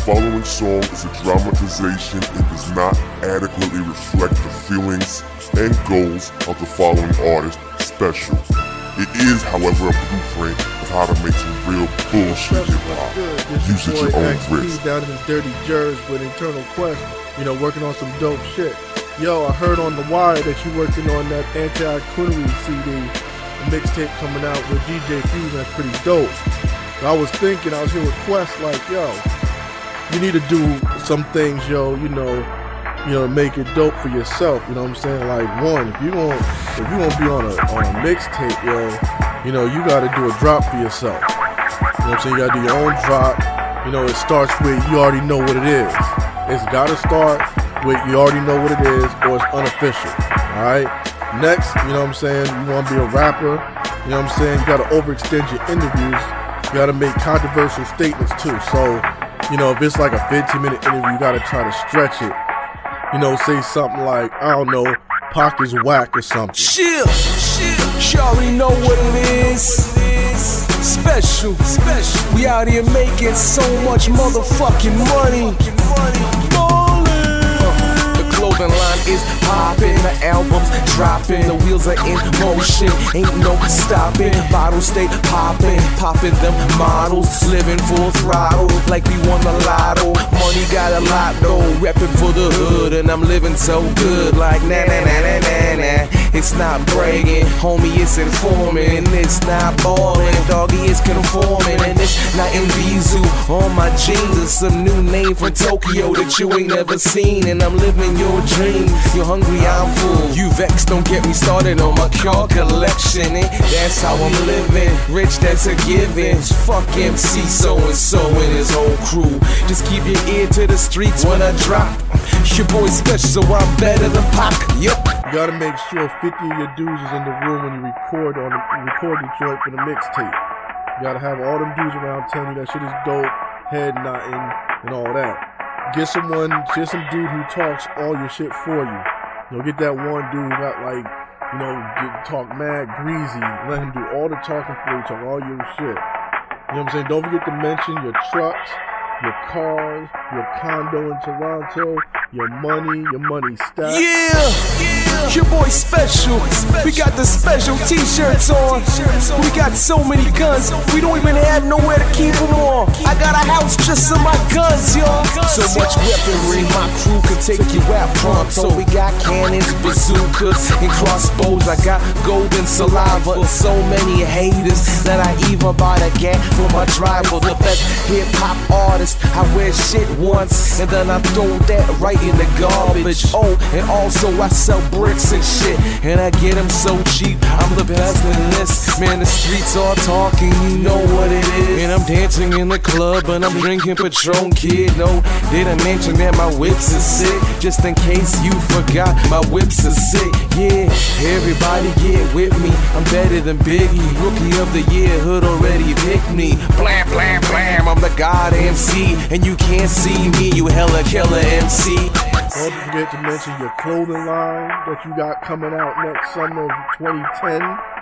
following song is a dramatization and does not adequately reflect the feelings and goals of the following artist, Special. It is, however, a blueprint of how to make some real bullshit hip-hop. Use at your own risk. Down in the dirty Jersey with Internal Quest, working on some dope shit. Yo, I heard on The Wire that you working on that Anti-Coonery CD, a mixtape coming out with DJ Fusion. That's pretty dope. But I was thinking, I was here with Quest, like, yo, you need to do some things, make it dope for yourself. You know what I'm saying? Like, one, if you gonna be on a mixtape, you gotta do a drop for yourself. You know what I'm saying? You gotta do your own drop. It starts with you already know what it is. It's gotta start with you already know what it is, or it's unofficial. Alright? Next, you wanna be a rapper, you gotta overextend your interviews. You gotta make controversial statements too. So, if it's like a 15-minute interview, you gotta try to stretch it. Say something like, I don't know, Pac is whack or something. Chill. You already know what it is. Special. We out here making so much motherfucking money. The clothing line is popping, the albums dropping, the wheels are in motion, ain't no stopping. Bottles stay popping them models, living full throttle like we won the lotto. Money got a lot though, reppin' for the hood, and I'm living so good like na na na na na na. It's not bragging, homie, it's informing, and it's not ballin', doggy, it's conforming, and it's not Invizu on my jeans. It's some new name from Tokyo that you ain't never seen, and I'm living your dream. You're hungry, I'm full. You vexed, don't get me started on my car collection, and that's how I'm living. Rich, that's a given. Fuck MC so-and-so and his whole crew. Just keep your ear to the streets when I drop. Your boy Special, so I'm better than Pac. Yup. You gotta make sure 50 of your dudes is in the room when you record the joint for the mixtape. You gotta have all them dudes around telling you that shit is dope, head nodding, and all that. Get some dude who talks all your shit for you. Get that one dude who got talk mad greasy. Let him do all the talking for you, talk all your shit. You know what I'm saying? Don't forget to mention your trucks, your cars, your condo in Toronto, your money stack. Yeah, your boy Special. We got the special t-shirts on. We got so many guns, we don't even have nowhere to keep them on. I got a house just for my guns, yo. So much weaponry, my crew can take you out pronto. We got cannons, bazookas, and crossbows. I got golden saliva and so many haters that I even bought a gat for my driver. The best hip-hop artist, I wear shit once, and then I throw that right in the garbage. Oh, and also I sell bricks and shit, and I get them so cheap. I'm the best in this. Man, the streets are talking, you know what it is. And I'm dancing in the club, and I'm drinking Patron, kid. No, didn't mention that my whips is sick. Just in case you forgot, my whips are sick. Yeah, everybody get with me. I'm better than Biggie. Rookie of the year, hood already picked me. Blam, blam, blam, I'm the God MC, and you can't see me, you hella killer MC. Don't forget to mention your clothing line that you got coming out next summer of 2010.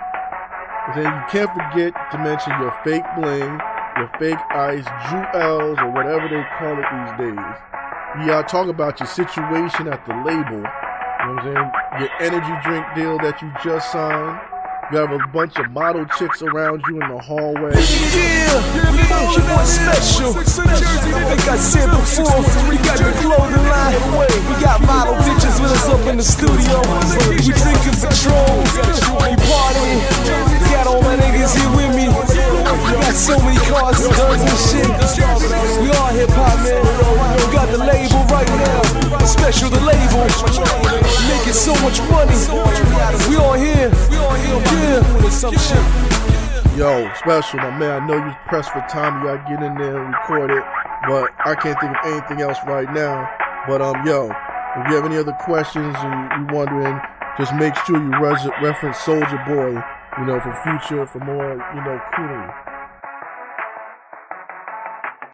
And then you can't forget to mention your fake bling, your fake ice, jewels, or whatever they call it these days. You gotta talk about your situation at the label. You know what I'm saying? Your energy drink deal that you just signed. You have a bunch of model chicks around you in the hallway. Yeah, your boy Special. Like I said before, we got the clothing line. We got model bitches with us up in the studio. We drinking Patron, we partying. Got all my niggas here with me. We got so many cars and guns and shit. We are hip hop, man. We got the label right now. Special, the label. Making so much money. We all here. Yo, Special, my man, I know you pressed for time, you gotta get in there and record it, but I can't think of anything else right now. But yo, if you have any other questions and you're wondering, just make sure you reference Soulja Boy, for future, for more, coonery.